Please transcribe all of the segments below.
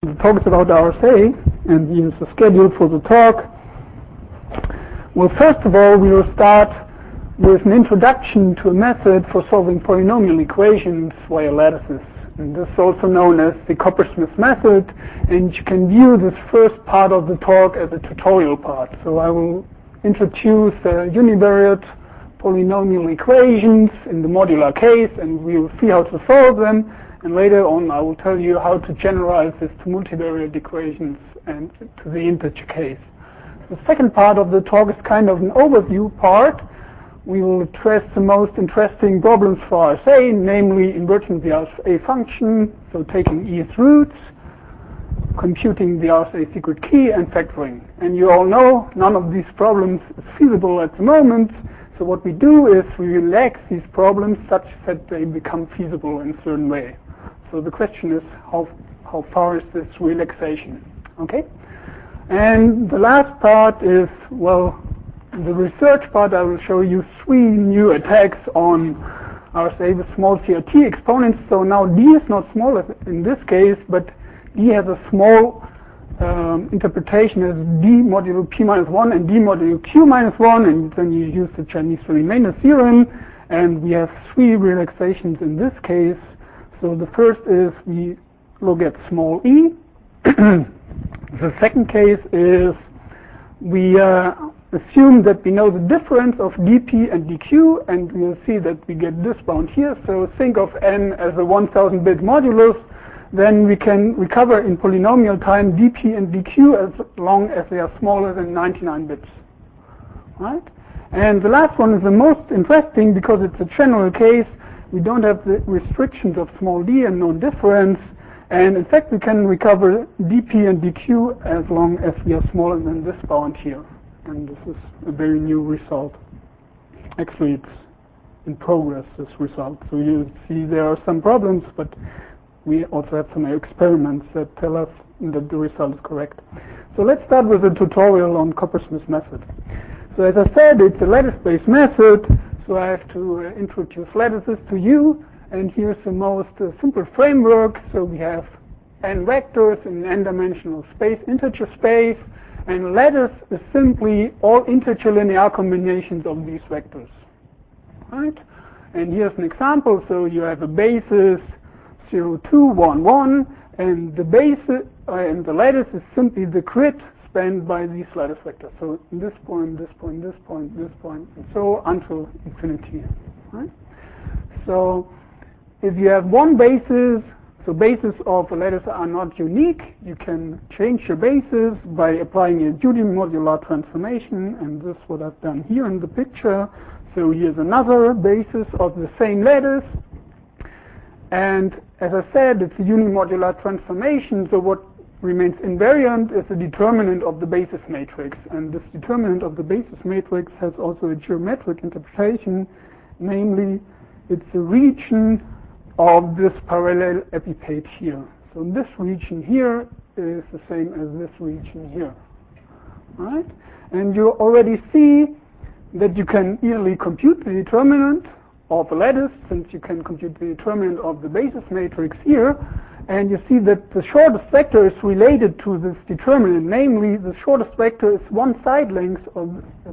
The talk is about RSA, and here's the schedule for the talk. Well, first of all, we will start with an introduction to a method for solving polynomial equations via lattices. And this is also known as the Coppersmith method, and you can view this first part of the talk as a tutorial part. So I will introduce univariate polynomial equations in the modular case, and we will see how to solve them. And later on, I will tell you how to generalize this to multivariate equations and to the integer case. The second part of the talk is kind of an overview part. We will address the most interesting problems for RSA, namely inverting the RSA function, so taking eth roots, computing the RSA secret key, and factoring. And you all know none of these problems is feasible at the moment. So what we do is we relax these problems such that they become feasible in a certain way. So the question is, how far is this relaxation? Okay? And the last part is, well, the research part. I will show you 3 new attacks on RSA with small CRT exponents. So now D is not small in this case, but D has a small interpretation as D modulo P minus 1 and D modulo Q minus 1, and then you use the Chinese remainder theorem, and we have 3 relaxations in this case. So the first is we look at small e. The second case is we assume that we know the difference of dp and dq, and we'll see that we get this bound here. So think of n as a 1000-bit modulus. Then we can recover in polynomial time dp and dq as long as they are smaller than 99 bits. Right? And the last one is the most interesting because it's a general case. We don't have the restrictions of small d and no difference. And in fact, we can recover dp and dq as long as we are smaller than this bound here. And this is a very new result. Actually, it's in progress, this result. So you see there are some problems, but we also have some experiments that tell us that the result is correct. So let's start with a tutorial on Coppersmith method. So as I said, it's a lattice-based method. So I have to introduce lattices to you. And here's the most simple framework. So we have n vectors in an n-dimensional space, integer space. And lattice is simply all integer linear combinations of these vectors. Right? And here's an example. So you have a basis 0, 2, 1, 1, and the basis and the lattice is simply the grid spanned by these lattice vectors. So this point, this point, this point, this point, and so until infinity. Right? So if you have one basis, so bases of a lattice are not unique. You can change your basis by applying a unimodular transformation, and this is what I've done here in the picture. So here's another basis of the same lattice. And as I said, it's a unimodular transformation, so what remains invariant is the determinant of the basis matrix. And this determinant of the basis matrix has also a geometric interpretation, namely, it's a region of this parallel epipage here. So this region here is the same as this region here. Right? And you already see that you can easily compute the determinant of a lattice, since you can compute the determinant of the basis matrix here, and you see that the shortest vector is related to this determinant, namely the shortest vector is one side length of the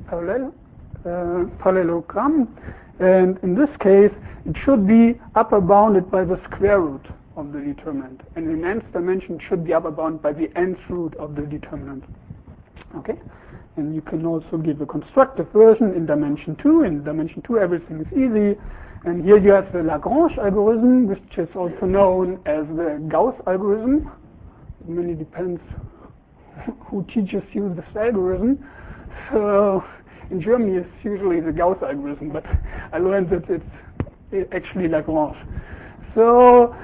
parallelogram, and in this case it should be upper bounded by the square root of the determinant, and in nth dimension it should be upper bounded by the nth root of the determinant. Okay? And you can also give a constructive version in dimension 2. In dimension 2, everything is easy. And here you have the Lagrange algorithm, which is also known as the Gauss algorithm. It really depends who teaches you this algorithm. So in Germany, it's usually the Gauss algorithm, but I learned that it's actually Lagrange. So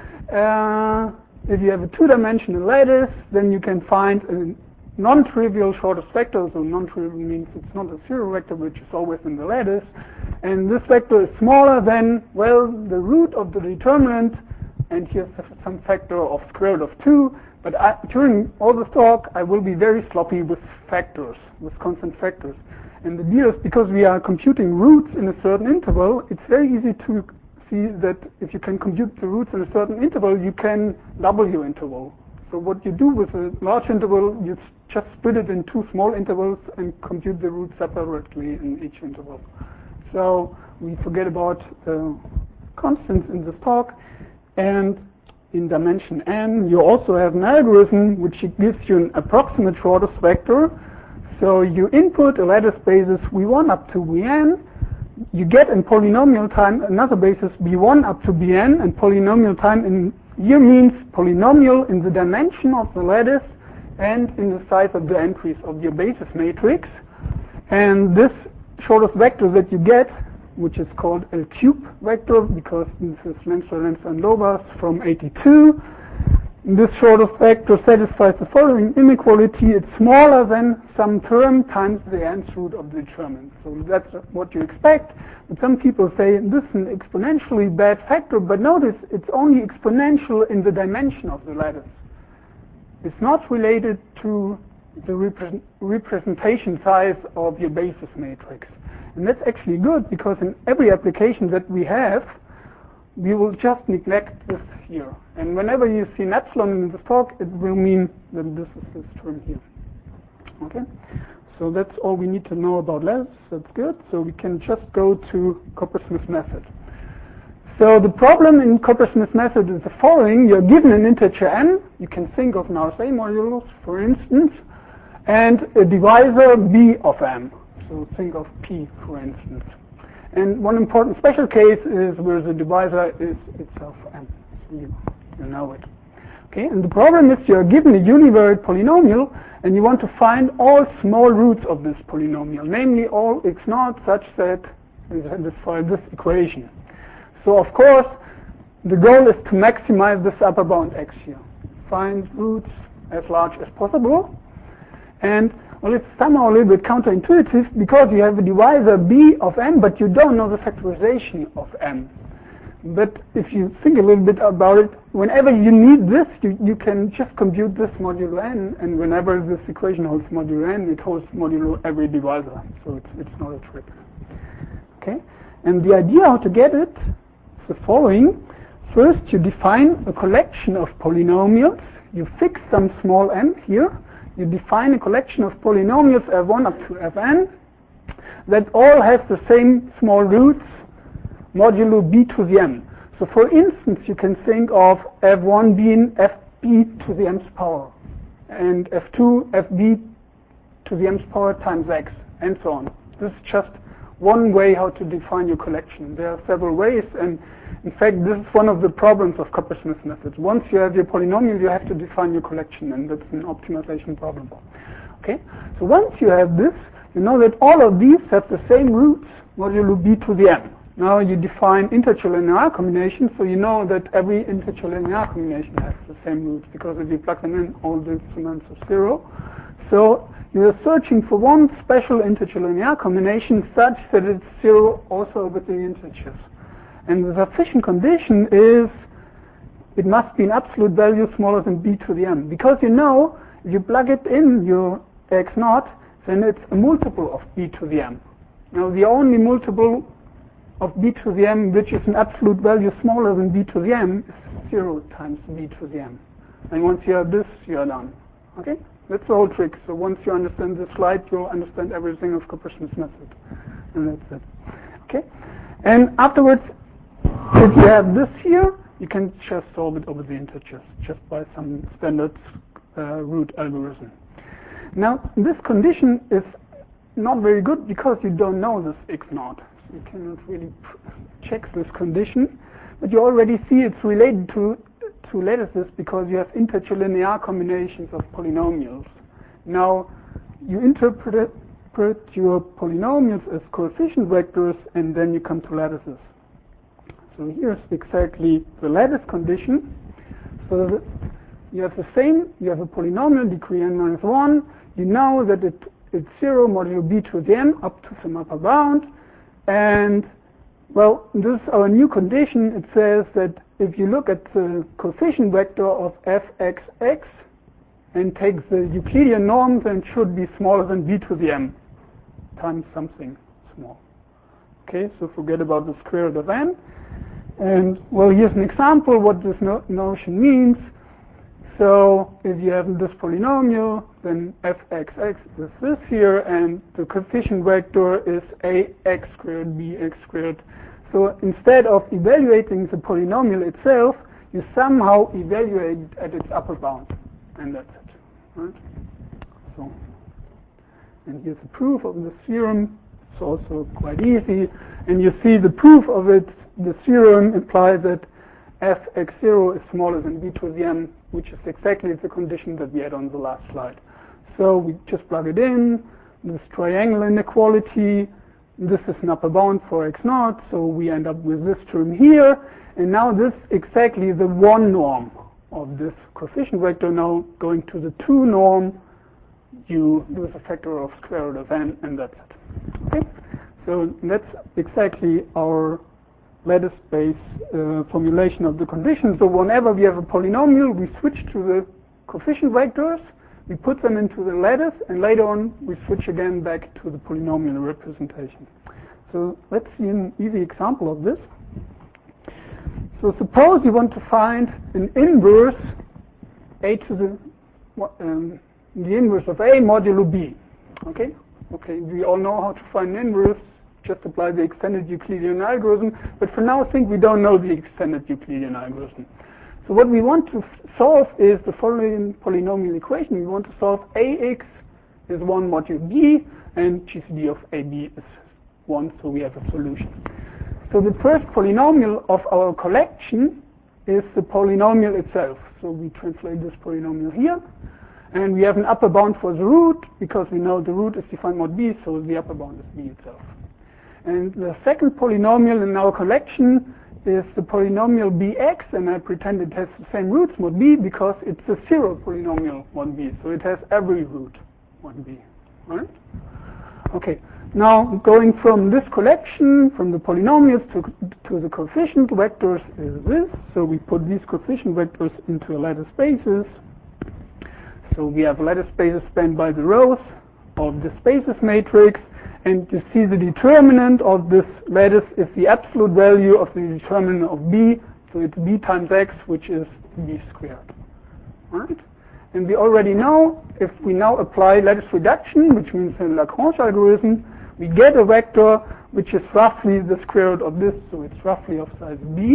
if you have a 2-dimensional lattice, then you can find a non-trivial shortest vector. So non-trivial means it's not a zero vector, which is always in the lattice. And this vector is smaller than, well, the root of the determinant. And here's some factor of square root of 2. But during all this talk, I will be very sloppy with factors, with constant factors. And the deal is, because we are computing roots in a certain interval, it's very easy to see that if you can compute the roots in a certain interval, you can double your interval. So what you do with a large interval, you just split it in two small intervals and compute the roots separately in each interval. So we forget about constants in this talk. And in dimension n, you also have an algorithm which gives you an approximate shortest vector. So you input a lattice basis v1 up to vn. You get in polynomial time another basis b1 up to bn, and polynomial time in here means polynomial in the dimension of the lattice and in the size of the entries of your basis matrix. And this shortest vector that you get, which is called L cube vector because this is Lenzler and Lobas from 82. This shortest vector satisfies the following inequality. It's smaller than some term times the nth root of the determinant. So that's what you expect. But some people say this is an exponentially bad factor, but notice it's only exponential in the dimension of the lattice. It's not related to the representation size of your basis matrix. And that's actually good because in every application that we have, we will just neglect this here. And whenever you see an epsilon in this talk, it will mean that this is this term here. Okay? So that's all we need to know about lattice. That's good. So we can just go to Coppersmith method. So the problem in Coppersmith method is the following. You're given an integer n. You can think of an RSA modulus, for instance, and a divisor b of m. So think of p, for instance. And one important special case is where the divisor is itself m. So you know it. Okay, and the problem is you're given a univariate polynomial and you want to find all small roots of this polynomial, namely all x0 such that we satisfy this equation. So of course, the goal is to maximize this upper bound x here. Find roots as large as possible. And well, it's somehow a little bit counterintuitive because you have a divisor b of m, but you don't know the factorization of m. But if you think a little bit about it, whenever you need this, you can just compute this modulo n, and whenever this equation holds modulo n, it holds modulo every divisor. So it's not a trick. Okay? And the idea how to get it is the following. First, you define a collection of polynomials. You fix some small n here. You define a collection of polynomials f1 up to fn that all have the same small roots modulo b to the m. So for instance, you can think of f1 being fb to the m's power and f2 fb to the m's power times x and so on. This is just one way how to define your collection. There are several ways, and in fact this is one of the problems of Coppersmith methods. Once you have your polynomial, you have to define your collection, and that's an optimization problem. Okay? So once you have this, you know that all of these have the same roots modulo b to the m. Now you define integer linear combinations, so you know that every integer linear combination has the same roots, because if you plug them in, all the determinants are 0. So you are searching for one special integer linear combination such that it's 0 also over the integers. And the sufficient condition is it must be an absolute value smaller than b to the m. Because you know, if you plug it in your x0, then it's a multiple of b to the m. Now the only multiple of b to the m which is an absolute value smaller than b to the m is 0 times b to the m. And once you have this, you are done. Okay? That's the whole trick. So once you understand this slide, you'll understand everything of Coppersmith method. And that's it. Okay? And afterwards, if you have this here, you can just solve it over the integers, just by some standard root algorithm. Now, this condition is not very good because you don't know this x0. So you cannot really check this condition. But you already see it's related to lattices because you have integer linear combinations of polynomials. Now, you interpret your polynomials as coefficient vectors, and then you come to lattices. So here's exactly the lattice condition. So that you have the same, you have a polynomial degree n minus 1. You know that it's 0 modulo b to the m up to some upper bound. And, well, this is our new condition. It says that if you look at the coefficient vector of fxx and take the Euclidean norm, then it should be smaller than b to the m times something small. Okay, so forget about the square root of n. And, well, here's an example what this notion means. So if you have this polynomial, then fxx is this here, and the coefficient vector is ax squared bx squared. So instead of evaluating the polynomial itself, you somehow evaluate it at its upper bound, and that's it. Right? So, and here's the proof of the theorem. It's also quite easy, and you see the proof of it. The theorem implies that fx0 is smaller than b to the m, which is exactly the condition that we had on the last slide. So we just plug it in, this triangle inequality, this is an upper bound for x naught, so we end up with this term here, and now this is exactly the 1 norm of this coefficient vector. Now going to the 2 norm, you lose a factor of square root of n, and that's it. Okay? So that's exactly our lattice space formulation of the condition. So whenever we have a polynomial, we switch to the coefficient vectors, we put them into the lattice, and later on we switch again back to the polynomial representation. So let's see an easy example of this. So suppose you want to find an inverse a to the inverse of a modulo b. Okay? Okay, we all know how to find an inverse. Just apply the extended Euclidean algorithm, but for now I think we don't know the extended Euclidean algorithm. So what we want to solve is the following polynomial equation. We want to solve ax is 1 modulo b, and GCD of ab is 1, so we have a solution. So the first polynomial of our collection is the polynomial itself. So we translate this polynomial here, and we have an upper bound for the root, because we know the root is defined mod b, so the upper bound is b itself. And the second polynomial in our collection is the polynomial bx, and I pretend it has the same roots mod b because it's a zero polynomial mod b, so it has every root mod b. Right? Okay. Now going from this collection, from the polynomials to the coefficient vectors is this. So we put these coefficient vectors into lattice spaces. So we have lattice spaces spanned by the rows of the spaces matrix. And you see the determinant of this lattice is the absolute value of the determinant of b, so it's b times x, which is b squared. Right? And we already know, if we now apply lattice reduction, which means the Lagrange algorithm, we get a vector which is roughly the square root of this, so it's roughly of size b.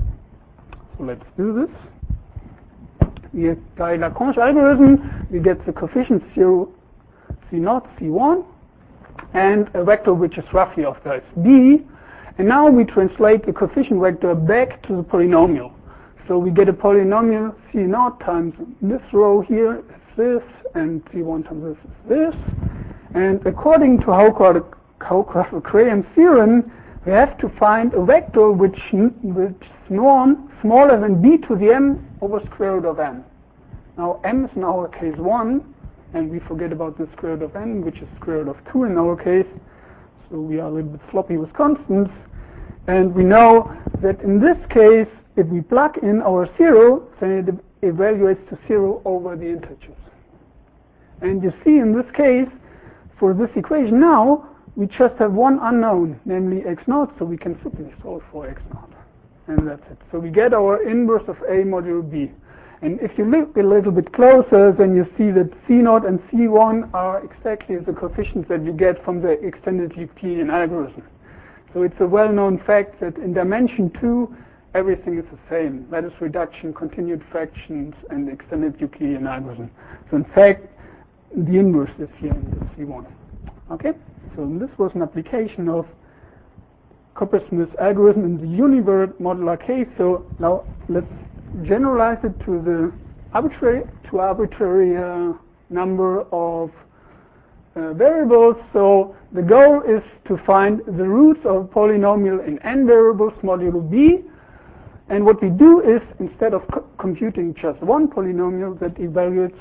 So let's do this. We apply Lagrange algorithm, we get the coefficient 0, c0, c1, and a vector which is roughly of size b, and now we translate the coefficient vector back to the polynomial. So we get a polynomial c0 times this row here is this, and c1 times this is this, and according to Haucraft-Graham theorem, we have to find a vector which norm smaller than b to the m over square root of n. Now m is in our case 1, and we forget about the square root of n, which is square root of 2 in our case. So we are a little bit sloppy with constants. And we know that in this case, if we plug in our 0, then it evaluates to 0 over the integers. And you see in this case, for this equation now, we just have one unknown, namely x naught, so we can simply solve for x naught. And that's it. So we get our inverse of a modulo b. And if you look a little bit closer, then you see that c0 and c1 are exactly the coefficients that you get from the extended Euclidean algorithm. So it's a well-known fact that in dimension 2, everything is the same. Lattice reduction, continued fractions, and the extended Euclidean algorithm. So in fact, the inverse is here in the c1. Okay? So this was an application of Coppersmith's algorithm in the univariate modular case. So now let's generalize it to the arbitrary number of variables. So the goal is to find the roots of a polynomial in n variables modulo b. And what we do is, instead of computing just one polynomial that evaluates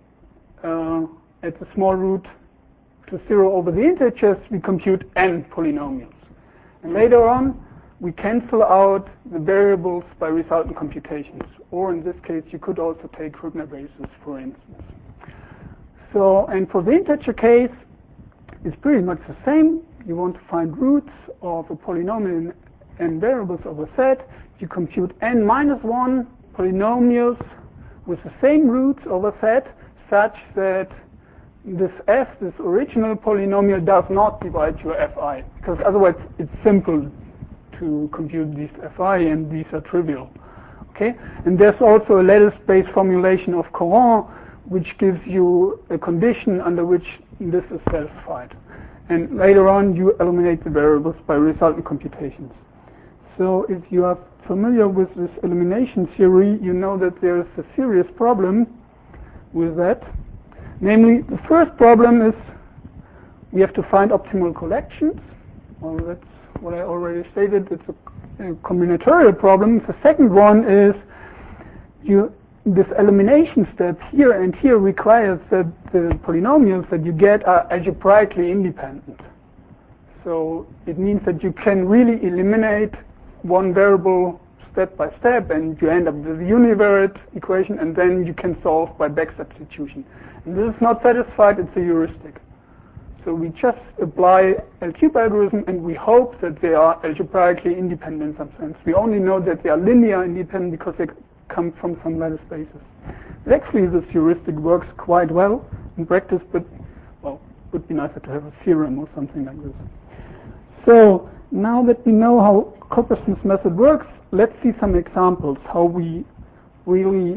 at the small root to 0 over the integers, we compute n polynomials. And later on, we cancel out the variables by resultant computations. Or in this case, you could also take Rubner bases, for instance. So, and for the integer case, it's pretty much the same. You want to find roots of a polynomial in n variables of a set. You compute n minus 1 polynomials with the same roots over Z such that this f, this original polynomial, does not divide your fi, because otherwise it's simple to compute these fi and these are trivial. Okay? And there's also a lattice space formulation of Courant which gives you a condition under which this is satisfied. And later on you eliminate the variables by resultant computations. So if you are familiar with this elimination theory, you know that there's a serious problem with that. Namely, the first problem is we have to find optimal collections. Well, that's what I already stated. It's a combinatorial problem. The second one is this elimination step here and here requires that the polynomials that you get are algebraically independent. So it means that you can really eliminate one variable step by step and you end up with a univariate equation, and then you can solve by back substitution. And this is not satisfied, it's a heuristic. So we just apply L-cube algorithm and we hope that they are algebraically independent in some sense. We only know that they are linear independent because they come from some lattice spaces. But actually this heuristic works quite well in practice, but well, it would be nicer to have a theorem or something like this. So now that we know how Kopperson's method works, let's see some examples how we really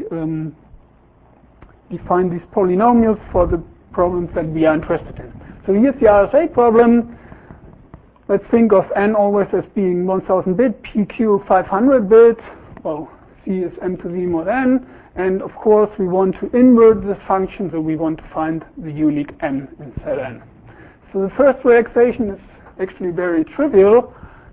define these polynomials for the problems that we are interested in. So here's the RSA problem. Let's think of n always as being 1000 bit, pq 500 bit. Well, c is m to the mod n, and of course we want to invert this function, so we want to find the unique n in Zn. So the first relaxation is actually very trivial.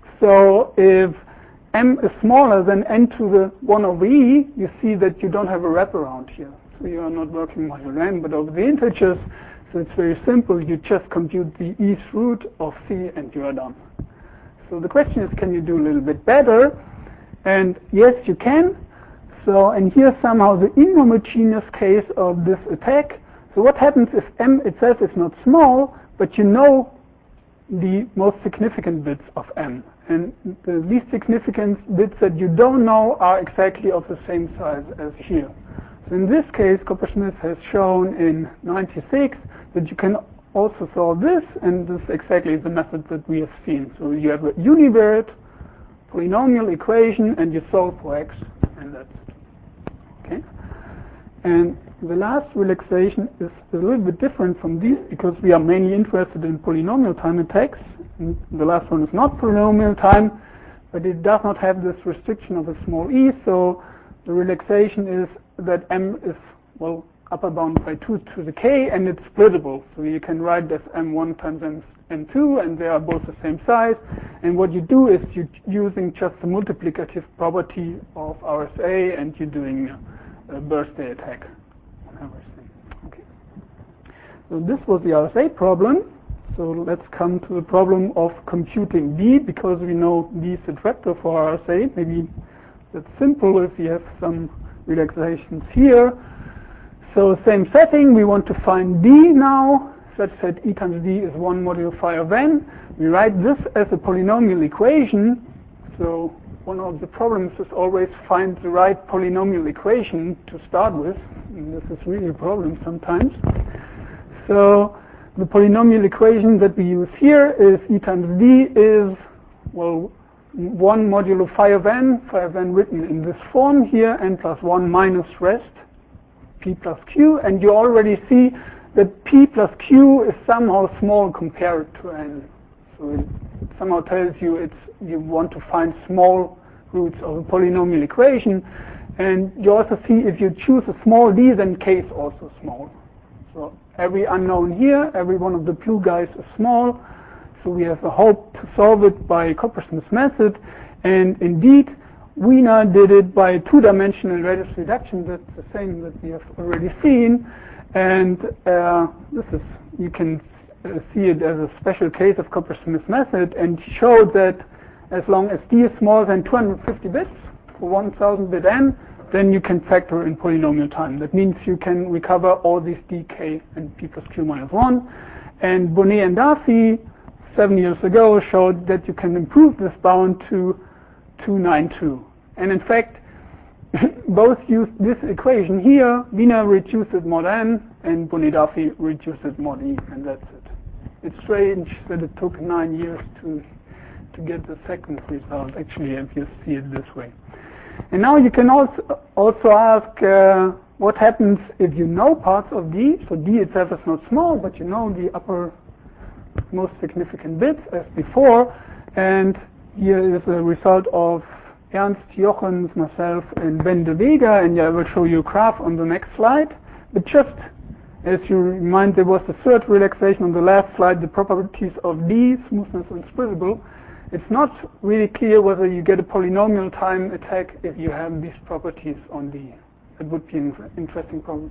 So if m is smaller than n to the 1 over e, you see that you don't have a wraparound here. So you are not working modulo n, but over the integers. So it's very simple. You just compute the e's root of c and you are done. So the question is, can you do a little bit better? And yes, you can. So, and here's somehow the inhomogeneous case of this attack. So what happens if m itself is not small, but you know the most significant bits of m? And the least significant bits that you don't know are exactly of the same size as here. So in this case, Koppersmith has shown in 96 that you can also solve this, and this is exactly the method that we have seen. So you have a univariate polynomial equation and you solve for x, and that's it. Okay? And the last relaxation is a little bit different from these because we are mainly interested in polynomial time attacks. And the last one is not polynomial time, but it does not have this restriction of a small e, so the relaxation is that m is, well, upper bound by 2 to the k, and it's splittable. So you can write this m1 times m2, and they are both the same size. And what you do is you're using just the multiplicative property of RSA, and you're doing a birthday attack on everything. Okay. So this was the RSA problem. So let's come to the problem of computing B, because we know B is a trapdoor for RSA. Maybe that's simple if you have some relaxations here. So same setting, we want to find D now, such that E times D is 1 modulo phi of n. We write this as a polynomial equation. So one of the problems is always find the right polynomial equation to start with. And this is really a problem sometimes. So the polynomial equation that we use here is E times D is, well, 1 modulo phi of n written in this form here, n plus 1 minus rest, p plus q, and you already see that p plus q is somehow small compared to n. So it somehow tells you you want to find small roots of a polynomial equation, and you also see if you choose a small d, then k is also small. So every unknown here, every one of the blue guys is small. So we have a hope to solve it by Kopperson's method, and indeed Wiener did it by two-dimensional lattice reduction. That's the same that we have already seen, and this is, you can see it as a special case of Kopperson's method, and showed that as long as d is smaller than 250 bits for 1000 bit n, then you can factor in polynomial time. That means you can recover all these d, k, and p plus q minus 1. And Bonnet and Darcy 7 years ago showed that you can improve this bound to 292. And in fact, both use this equation here. Wiener reduces mod n, and Bonney-Duffy reduces mod e, and that's it. It's strange that it took 9 years to get the second result, actually, if you see it this way. And now you can also ask what happens if you know parts of D. So D itself is not small, but you know the upper most significant bits as before. And here is a result of Ernst, Jochens, myself, and Ben de Vega, and I will show you a graph on the next slide. But just as you remind, there was the third relaxation on the last slide, the properties of D, smoothness and splittable. It's not really clear whether you get a polynomial time attack if you have these properties on D. That would be an interesting problem.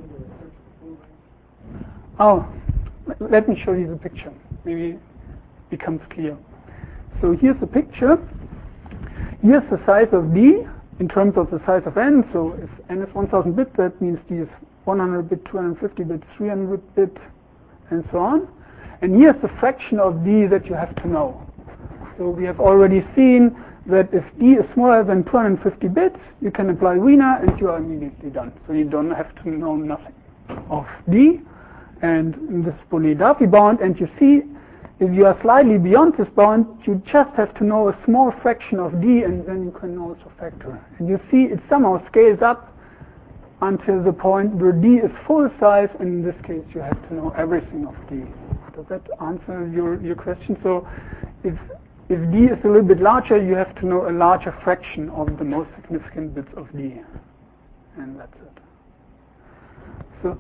Oh, let me show you the picture. Maybe it becomes clear. So here's the picture. Here's the size of D in terms of the size of n. So if n is 1000 bit, that means D is 100 bit, 250 bit, 300 bit, and so on. And here's the fraction of D that you have to know. So we have already seen that if D is smaller than 250 bits, you can apply Wiener and you are immediately done. So you don't have to know nothing of D and this Bonney-Duffy bound. And you see, if you are slightly beyond this bound, you just have to know a small fraction of D, and then you can also factor. And you see it somehow scales up until the point where D is full size, and in this case you have to know everything of D. Does that answer your question? So if D is a little bit larger, you have to know a larger fraction of the most significant bits of D. And that's it. So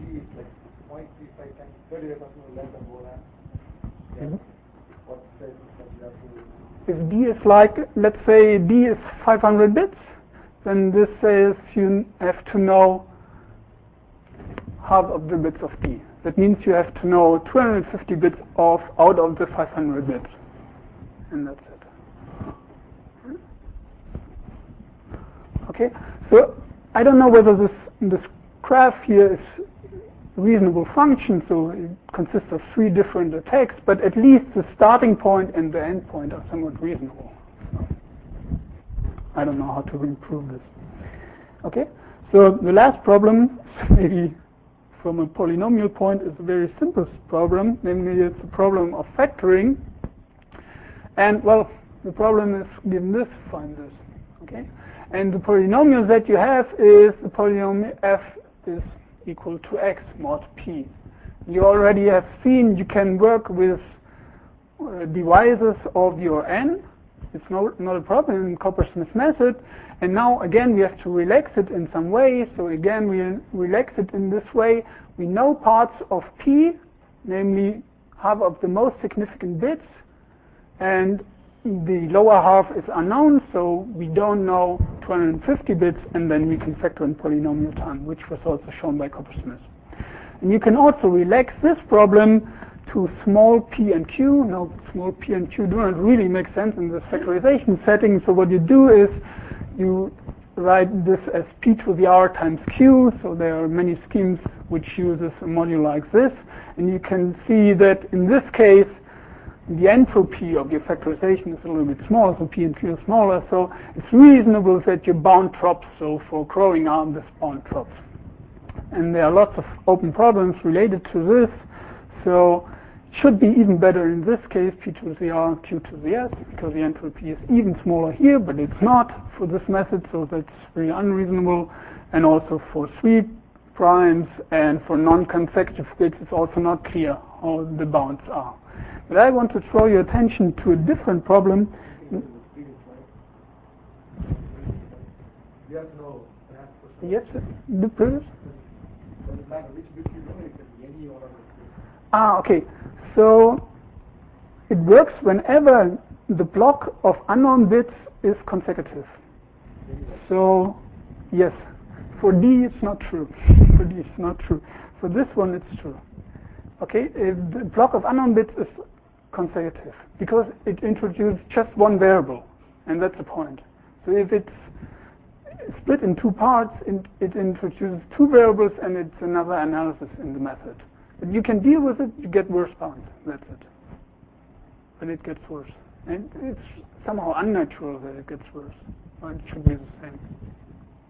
if D is like, let's say D is 500 bits, then this says you have to know half of the bits of D. That means you have to know 250 bits out of the 500 bits. And that's it. Okay, so I don't know whether this graph here is a reasonable function, so it consists of 3 different attacks, but at least the starting point and the end point are somewhat reasonable. So I don't know how to improve this. Okay, so the last problem, maybe from a polynomial point, is a very simple problem, namely it's a problem of factoring. And, well, the problem is given this, find this, okay? And the polynomial that you have is the polynomial f is equal to x mod p. You already have seen you can work with divisors of your n. It's not a problem in Coppersmith's method. And now, again, we have to relax it in some way. So, again, we relax it in this way. We know parts of p, namely half of the most significant bits, and the lower half is unknown, so we don't know 250 bits, and then we can factor in polynomial time, which was also shown by Coppersmith. And you can also relax this problem to small p and q. Now, small p and q do not really make sense in this factorization setting, so what you do is you write this as p to the r times q, so there are many schemes which uses a module like this, and you can see that in this case, the entropy of your factorization is a little bit smaller, so p and q are smaller, so it's reasonable that your bound drops, so for growing arm this bound drops. And there are lots of open problems related to this, so it should be even better in this case, p to the r, q to the s, because the entropy is even smaller here, but it's not for this method, so that's very unreasonable. And also for 3 primes and for non-consecutive bits, it's also not clear how the bounds are. But I want to draw your attention to a different problem. Yes, the previous? Okay. So it works whenever the block of unknown bits is consecutive. So, yes, for D it's not true. For D it's not true. For this one it's true. Okay, if the block of unknown bits is consecutive because it introduces just one variable, and that's the point. So if it's split in 2 parts, it introduces 2 variables, and it's another analysis in the method. But you can deal with it, you get worse bound, that's it. But it gets worse. And it's somehow unnatural that it gets worse. Or it should be the same.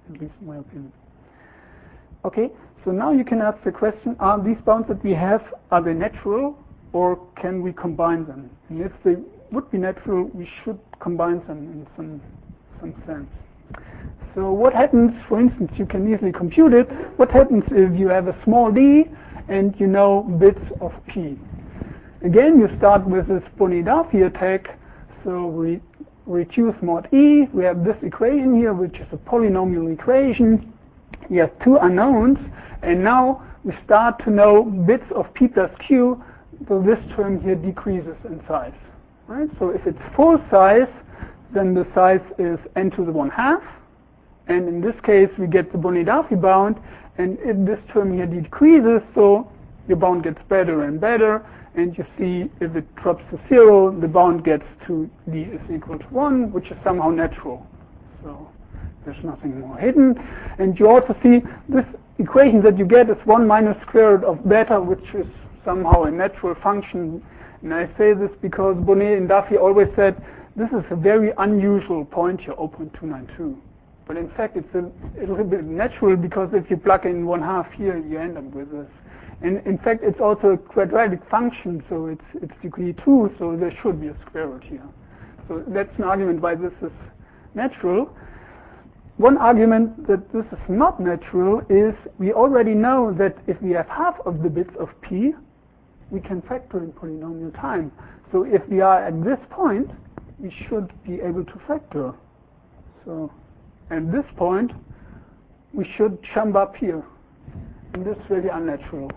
at least in my opinion. Okay, so now you can ask the question, are these bounds that we have, are they natural or can we combine them? And if they would be natural, we should combine them in some sense. So what happens, for instance, you can easily compute it, what happens if you have a small d and you know bits of p? Again, you start with this Bonney-Darfy attack, so we reduce mod e, we have this equation here, which is a polynomial equation. We have two unknowns, and now we start to know bits of p plus q, so this term here decreases in size. Right? So if it's full size, then the size is n to the 1/2, and in this case we get the Bonney-Darfy bound, and if this term here decreases, so your bound gets better and better, and you see if it drops to 0, the bound gets to d is equal to 1, which is somehow natural. So there's nothing more hidden. And you also see this equation that you get is 1 minus square root of beta, which is somehow a natural function. And I say this because Bonnet and Darfy always said this is a very unusual point here, 0.292. But in fact, it's a little bit natural, because if you plug in 1/2 here, you end up with this. And in fact, it's also a quadratic function, so it's degree 2, so there should be a square root here. So that's an argument why this is natural. One argument that this is not natural is we already know that if we have half of the bits of p, we can factor in polynomial time. So if we are at this point, we should be able to factor. So at this point, we should jump up here. And this is really unnatural.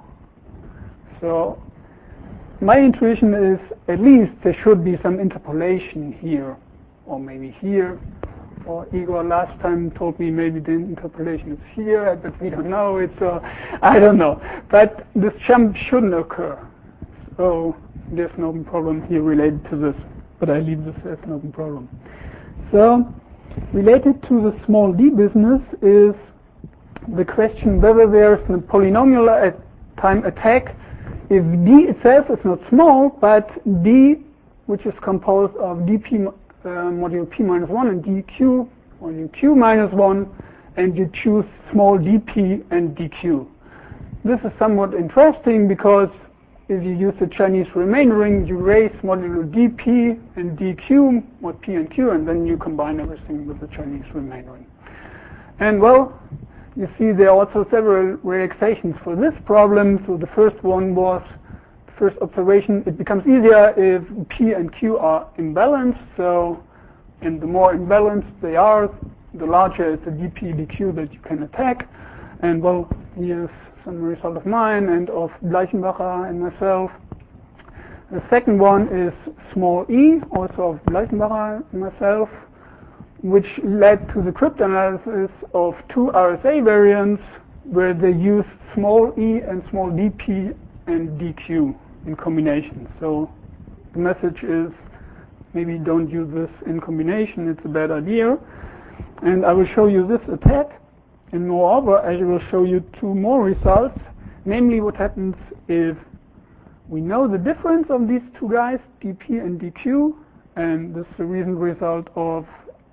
So my intuition is at least there should be some interpolation here, or maybe here. Or Igor last time told me maybe the interpolation is here, but we don't know it, so I don't know. But this jump shouldn't occur. So there's no problem here related to this, but I leave this as an open problem. So related to the small d business is the question whether there's a polynomial time attack if d itself is not small, but d, which is composed of dp modulo p minus 1 and dq modulo q minus 1, and you choose small dp and dq. This is somewhat interesting because if you use the Chinese remaindering, you raise modulo dp and dq, mod p and q, and then you combine everything with the Chinese remaindering. And well, you see there are also several relaxations for this problem. So the first one was, the first observation, it becomes easier if p and q are imbalanced. So, and the more imbalanced they are, the larger is the dp dq that you can attack. And well, here's some result of mine and of Bleichenbacher and myself. The second one is small e, also of Bleichenbacher and myself, which led to the cryptanalysis of two RSA variants where they use small e and small dp and dq in combination. So the message is maybe don't use this in combination, it's a bad idea. And I will show you this attack, and moreover I will show you two more results, namely what happens if we know the difference of these two guys, dp and dq, and this is the recent result of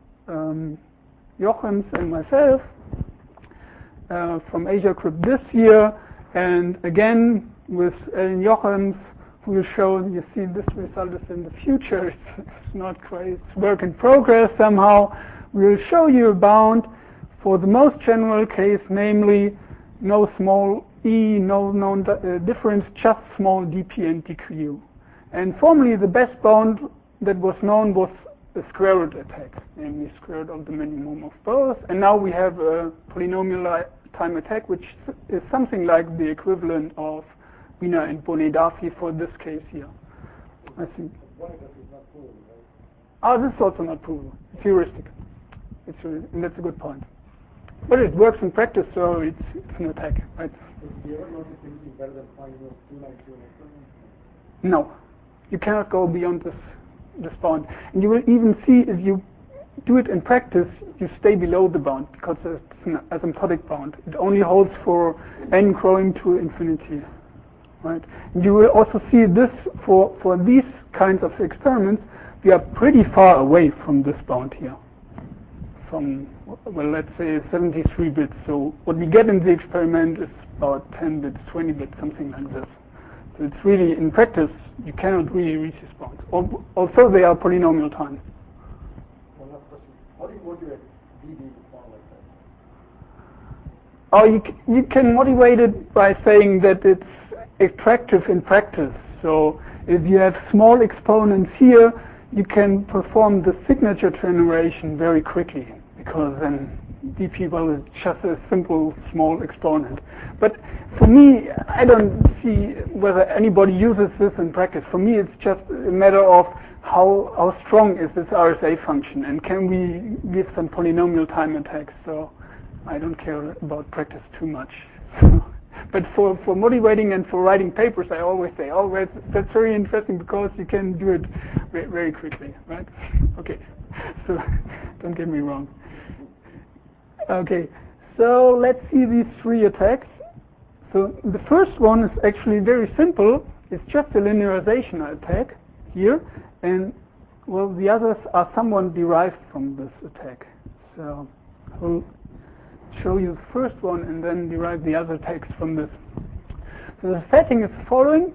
Jochens and myself from AsiaCrypt this year, and again with Ellen Jochens, who will show, you see this result is in the future, it's not quite, it's work in progress somehow. We will show you a bound for the most general case, namely no small e, no known difference, just small dp and dq. And formerly the best bound that was known was a square root attack, namely square root of the minimum of both. And now we have a polynomial time attack, which is something like the equivalent of Wiener and Bonnet-Darfy for this case here. I think. This is also not proven. It's heuristic. And that's a good point. But it works in practice, so it's an attack, right? No, you cannot go beyond this bound. And you will even see if you do it in practice, you stay below the bound because it's an asymptotic bound. It only holds for n growing to infinity, right? And you will also see this for these kinds of experiments, we are pretty far away from this bound here. from, well, let's say 73 bits. So what we get in the experiment is about 10 bits, 20 bits, something like this. So it's really, in practice, you cannot really reach this bound. Also, they are polynomial time. One last question. How do you motivate DB to form like that? Oh, you can motivate it by saying that it's attractive in practice. So if you have small exponents here, you can perform the signature generation very quickly, because then dp, well, is just a simple small exponent. But for me, I don't see whether anybody uses this in practice. For me, it's just a matter of how strong is this RSA function, and can we give some polynomial time attacks. So I don't care about practice too much. But for motivating and for writing papers, I always say, that's very interesting, because you can do it very quickly, right? Okay, so don't get me wrong. Okay, so let's see these three attacks. So the first one is actually very simple. It's just a linearization attack here, and well, the others are somewhat derived from this attack. So I'll show you the first one and then derive the other attacks from this. So the setting is the following.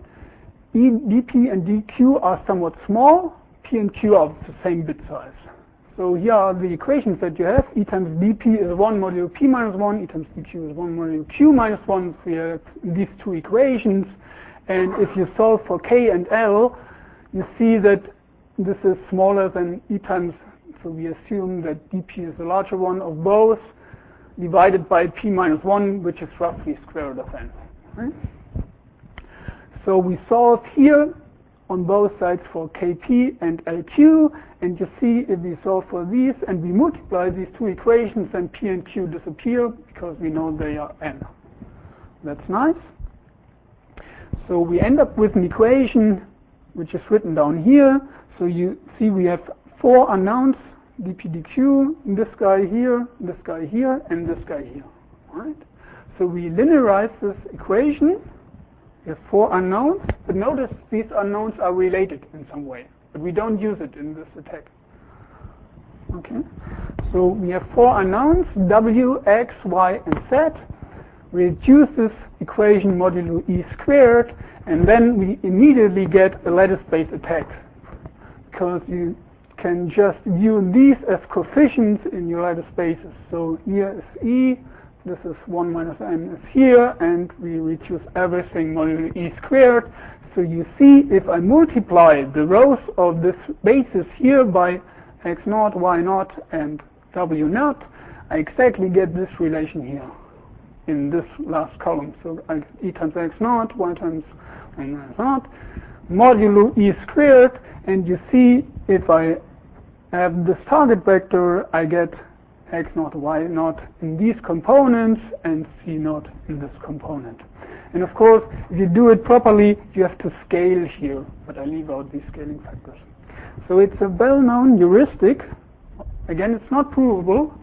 dp and dq are somewhat small. P and q are the same bit size. So here are the equations that you have. E times dp is 1 modulo p minus 1. E times dq is 1 modulo q minus 1. So we have these two equations. And if you solve for k and l, you see that this is smaller than E times. So we assume that dp is the larger one of both, divided by p minus 1, which is roughly square root of n. Right? So we solve here on both sides for kp and lq, and you see if we solve for these and we multiply these two equations, then p and q disappear, because we know they are n. That's nice. So we end up with an equation which is written down here. So you see we have four unknowns, dp dq, this guy here, and this guy here. All right? So we linearize this equation. We have four unknowns, but notice these unknowns are related in some way, but we don't use it in this attack. Okay? So we have four unknowns, w, x, y, and z. We reduce this equation modulo e squared, and then we immediately get a lattice-based attack, because you can just view these as coefficients in your lattice spaces. So here is e, this is 1 minus n is here, and we reduce everything modulo e squared. So you see, if I multiply the rows of this basis here by x naught, y naught, and w naught, I exactly get this relation here in this last column. So I get e times x naught, y times y minus naught, modulo e squared, and you see, if I have this target vector, I get x naught, y naught in these components, and c naught in this component. And of course, if you do it properly, you have to scale here, but I leave out these scaling factors. So it's a well-known heuristic. Again, it's not provable,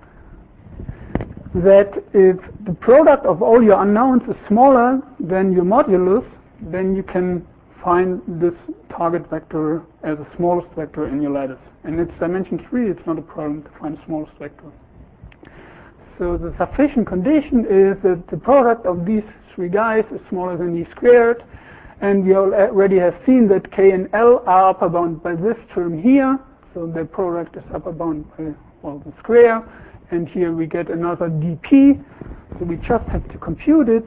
that if the product of all your unknowns is smaller than your modulus, then you can find this target vector as the smallest vector in your lattice. And it's dimension 3, it's not a problem to find the smallest vector. So the sufficient condition is that the product of these three guys is smaller than e squared, and we already have seen that k and l are upper bound by this term here, so the product is upper bound by, well, the square, and here we get another dp, so we just have to compute it.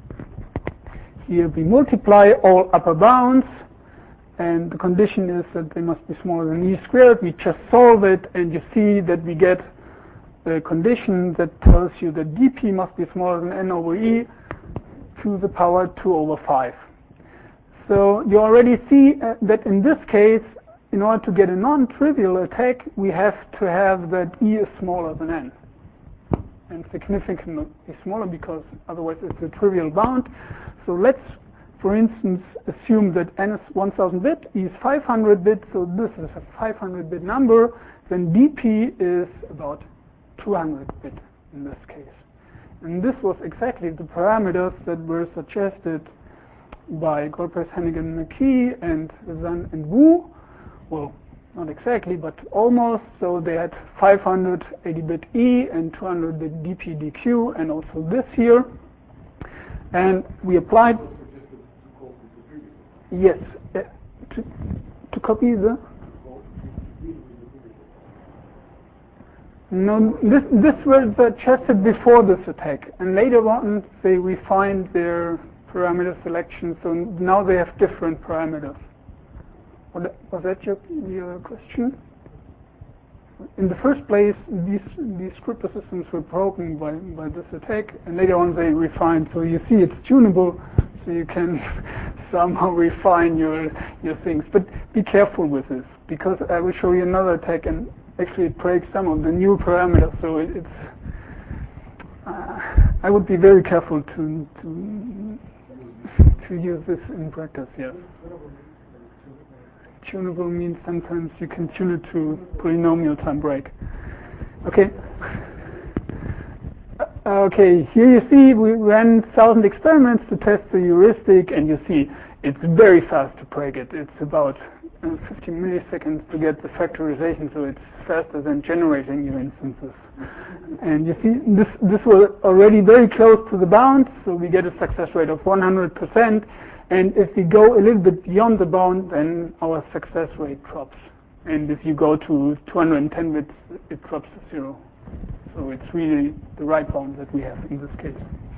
Here we multiply all upper bounds, and the condition is that they must be smaller than e squared. We just solve it, and you see that we get a condition that tells you that dp must be smaller than n over e to the power 2 over 5. So you already see that in this case, in order to get a non-trivial attack, we have to have that e is smaller than n, and significantly smaller, because otherwise it's a trivial bound. So let's, for instance, assume that n is 1000 bit, e is 500 bit, so this is a 500 bit number, then dp is about 200 bit in this case. And this was exactly the parameters that were suggested by Goldpress, Hannigan, McKee, and Zan and Wu. Well, not exactly, but almost. So they had 580-bit E and 200-bit DP/DQ, and also this here. And we applied. Yes, to copy the. No, this was tested before this attack, and later on they refined their parameter selection, so now they have different parameters. Was that your question? In the first place, these crypto systems were broken by this attack, and later on they refined. So you see, it's tunable, so you can somehow refine your things. But be careful with this, because I will show you another attack, and actually it breaks some of the new parameters. So it's I would be very careful to use this in practice. Yes. Tunable means sometimes you can tune it to polynomial time break. Okay. Okay, here you see we ran 1,000 experiments to test the heuristic, and you see it's very fast to break it. It's about 50 milliseconds to get the factorization, so it's faster than generating new instances. And you see this was already very close to the bound, so we get a success rate of 100%. And if we go a little bit beyond the bound, then our success rate drops. And if you go to 210 bits, it drops to 0. So it's really the right bound that we have in this case.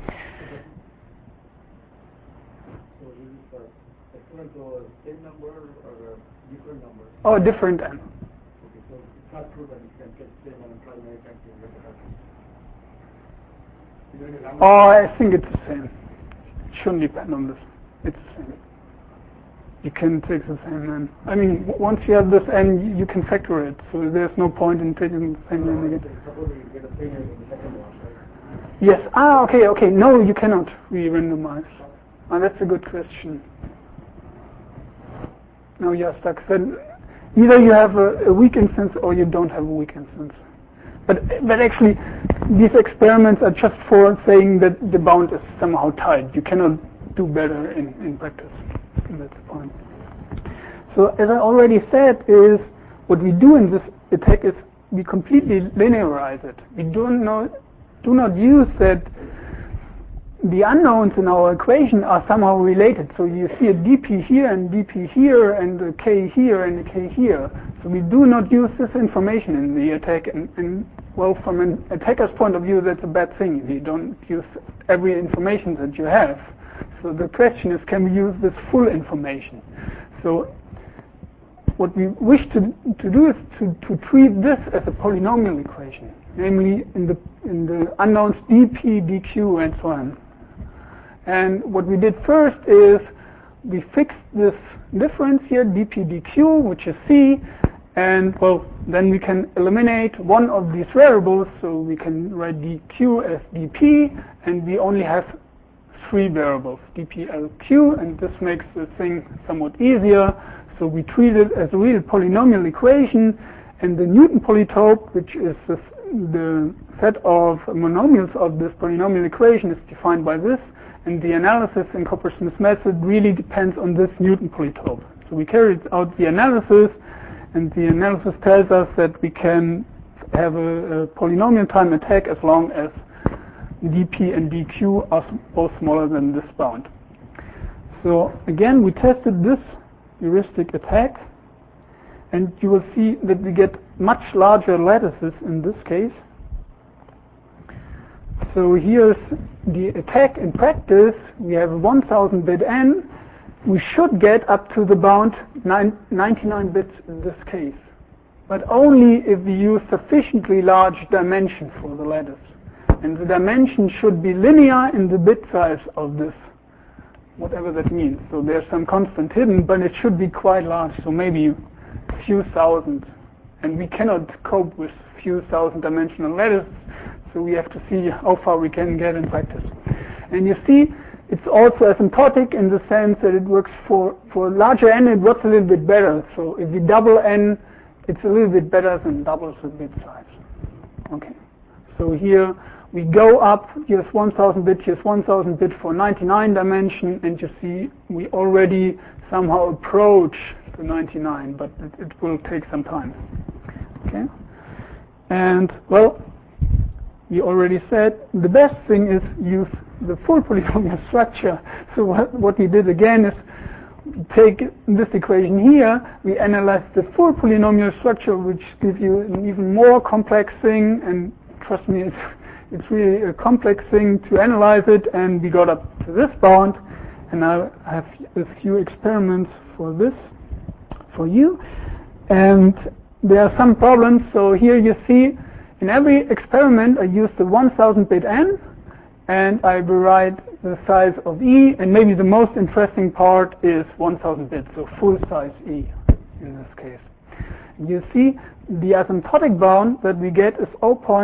So is it equivalent to a same number or a different number? Oh, different n. Okay, so it's not true that you can get the same and try many times to get the answer. Oh, I think it's the same. It shouldn't depend on this. It's the same. You can take the same n. I mean, once you have this n, you can factor it. So there's no point in taking the same n again. Suppose you get a failure in the second one, right? Yes. Okay. No, you cannot re-randomize. That's a good question. No, you're stuck. Then either you have a weak instance or you don't have a weak instance. But actually, these experiments are just for saying that the bound is somehow tight. You cannot do better in practice. And that's the point. So as I already said, is what we do in this attack is we completely linearize it. We do not use that the unknowns in our equation are somehow related. So you see a dp here and dp here and a k here and a k here. So we do not use this information in the attack. And well, from an attacker's point of view, that's a bad thing. You don't use every information that you have. So the question is, can we use this full information? So what we wish to do is to treat this as a polynomial equation, namely in the unknowns dp, dq, and so on. And what we did first is we fixed this difference here, dp, dq, which is c, and well, then we can eliminate one of these variables, so we can write dq as dp, and we only have 3 variables, dp, l, q, and this makes the thing somewhat easier. So we treat it as a real polynomial equation, and the Newton polytope, which is the set of monomials of this polynomial equation, is defined by this, and the analysis in Coppersmith's method really depends on this Newton polytope. So we carried out the analysis, and the analysis tells us that we can have a polynomial time attack as long as dp and dq are both smaller than this bound. So again, we tested this heuristic attack, and you will see that we get much larger lattices in this case. So here's the attack in practice. We have a 1000-bit n. We should get up to the bound 99 bits in this case, but only if we use sufficiently large dimension for the lattice. And the dimension should be linear in the bit size of this, whatever that means. So there's some constant hidden, but it should be quite large, so maybe a few thousand. And we cannot cope with few thousand dimensional lattices, so we have to see how far we can get in practice. And you see, it's also asymptotic in the sense that it works for larger n, it works a little bit better. So if we double n, it's a little bit better than double the bit size. Okay. So here we go up, here's 1000 bit, here's 1000 bit for 99 dimension, and you see we already somehow approach to 99, but it will take some time. Okay? And, well, we already said the best thing is use the full polynomial structure. So what we did again is take this equation here, we analyze the full polynomial structure, which gives you an even more complex thing, and trust me, it's really a complex thing to analyze it, and we got up to this bound, and I have a few experiments for this, for you. And there are some problems. So here you see, in every experiment I use the 1000-bit n, and I override the size of E, and maybe the most interesting part is 1000 bits, so full size E in this case. You see the asymptotic bound that we get is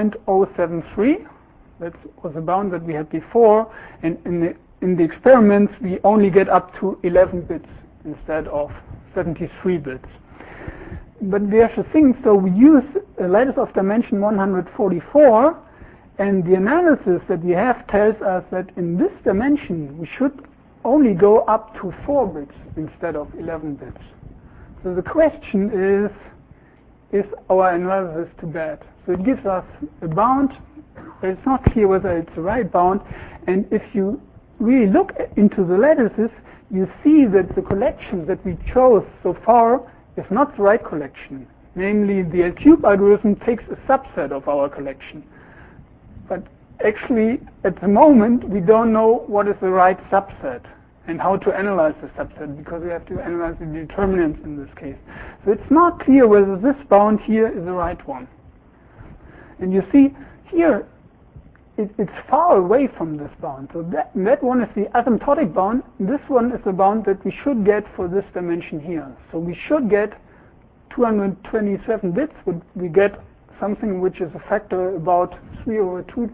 0.073. That was the bound that we had before, and in the experiments we only get up to 11 bits instead of 73 bits. But there's a thing, so we use a lattice of dimension 144, and the analysis that we have tells us that in this dimension we should only go up to 4 bits instead of 11 bits. So the question is our analysis too bad? So it gives us a bound, but it's not clear whether it's the right bound, and if you really look into the lattices, you see that the collection that we chose so far is not the right collection. Namely, the L-cube algorithm takes a subset of our collection. But actually, at the moment, we don't know what is the right subset and how to analyze the subset, because we have to analyze the determinants in this case. So it's not clear whether this bound here is the right one. And you see, here, it's far away from this bound. So that one is the asymptotic bound. This one is the bound that we should get for this dimension here. So we should get 227 bits. We get something which is a factor about 3/2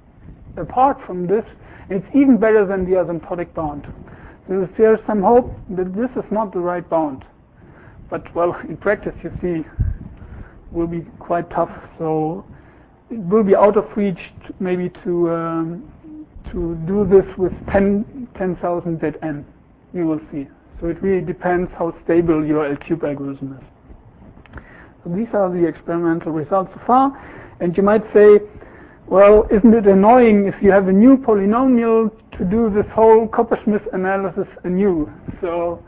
apart from this. It's even better than the asymptotic bound. So there's some hope that this is not the right bound. But, well, in practice, you see, will be quite tough. So it will be out of reach maybe to do this with 10,000 bit n. You will see. So it really depends how stable your L-cube algorithm is. So these are the experimental results so far. And you might say, well, isn't it annoying if you have a new polynomial to do this whole Coppersmith analysis anew? So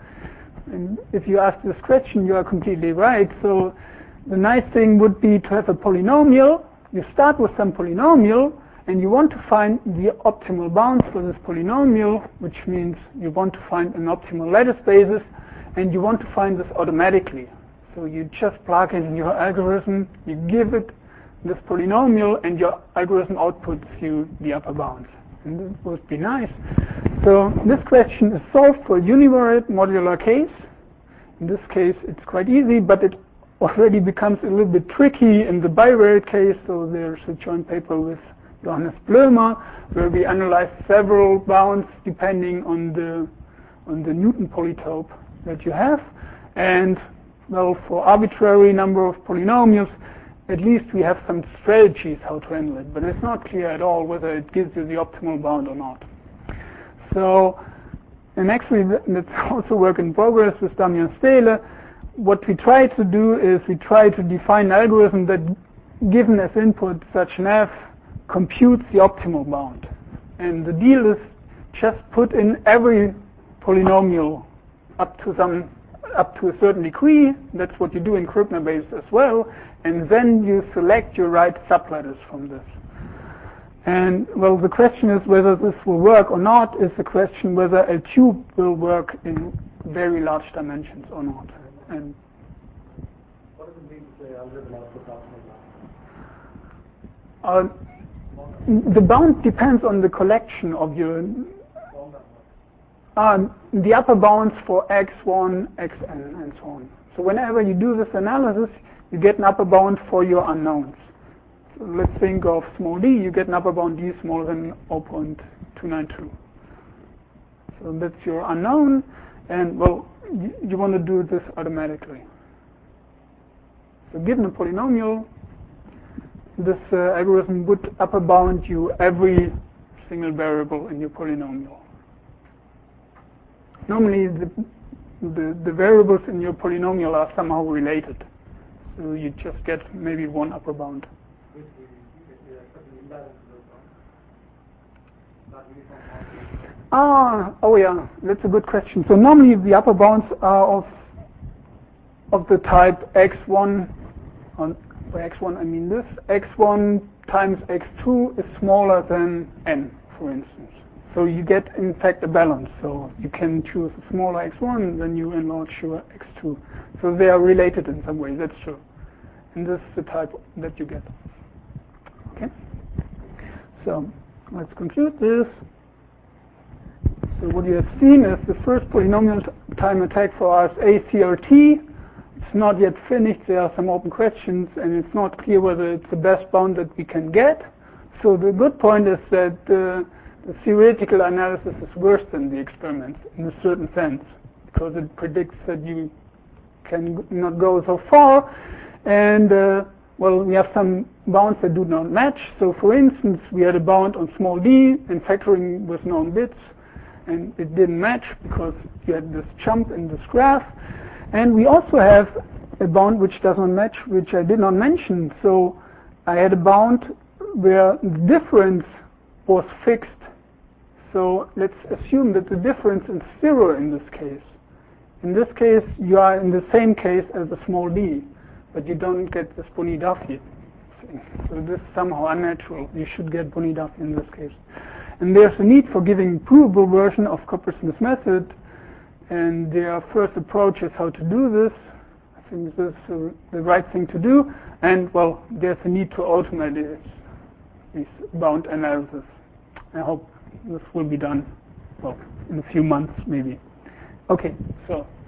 if you ask this question, you are completely right. So the nice thing would be to have a polynomial. You start with some polynomial, and you want to find the optimal bounds for this polynomial, which means you want to find an optimal lattice basis, and you want to find this automatically. So you just plug in your algorithm, you give it this polynomial, and your algorithm outputs you the upper bounds. And that would be nice. So this question is solved for a univariate modular case. In this case, it's quite easy, but it already becomes a little bit tricky in the bivariate case. So there's a joint paper with Johannes Blömer, where we analyze several bounds depending on the Newton polytope that you have. And, well, for arbitrary number of polynomials, at least we have some strategies how to handle it, but it's not clear at all whether it gives you the optimal bound or not. So, and actually that's also work in progress with Damian Stehle. What we try to do is we try to define an algorithm that, given as input such an f, computes the optimal bound. And the deal is just put in every polynomial up to a certain degree. That's what you do in Kröbner base as well. And then you select your right sublattice from this. And, well, the question is whether this will work or not is the question whether L-cube will work in very large dimensions or not. And what does it mean to say algorithm outputs optimal? The bound depends on the collection of your the upper bounds for x1, xn, and so on. So whenever you do this analysis, you get an upper bound for your unknowns. So let's think of small d. You get an upper bound d smaller than 0.292. So that's your unknown, and, well, you want to do this automatically. So given a polynomial, this algorithm would upper bound you every single variable in your polynomial. Normally, the variables in your polynomial are somehow related. So you just get maybe one upper bound. Oh yeah, that's a good question. So normally the upper bounds are of the type x1, by x1 I mean this, x1 times x2 is smaller than n, for instance. So you get, in fact, a balance. So you can choose a smaller x1, then you enlarge your x2. So they are related in some way, that's true. And this is the type that you get. Okay? So let's conclude this. So what you have seen is the first polynomial time attack for us, ACRT. It's not yet finished. There are some open questions, and it's not clear whether it's the best bound that we can get. So the good point is that the theoretical analysis is worse than the experiments in a certain sense, because it predicts that you can not go so far. And, well, we have some bounds that do not match. So, for instance, we had a bound on small d and factoring with known bits, and it didn't match because you had this jump in this graph. And we also have a bound which does not match, which I did not mention. So I had a bound where the difference was fixed. So let's assume that the difference is 0 in this case. In this case, you are in the same case as a small d, but you don't get this Boni-Duffy thing. So this is somehow unnatural. You should get Boni-Duffy in this case. And there's a need for giving provable version of Coppersmith's method. And there are first approaches how to do this. I think this is the right thing to do. And, well, there's a need to automate this bound analysis. I hope this will be done, well, in a few months maybe. Okay, so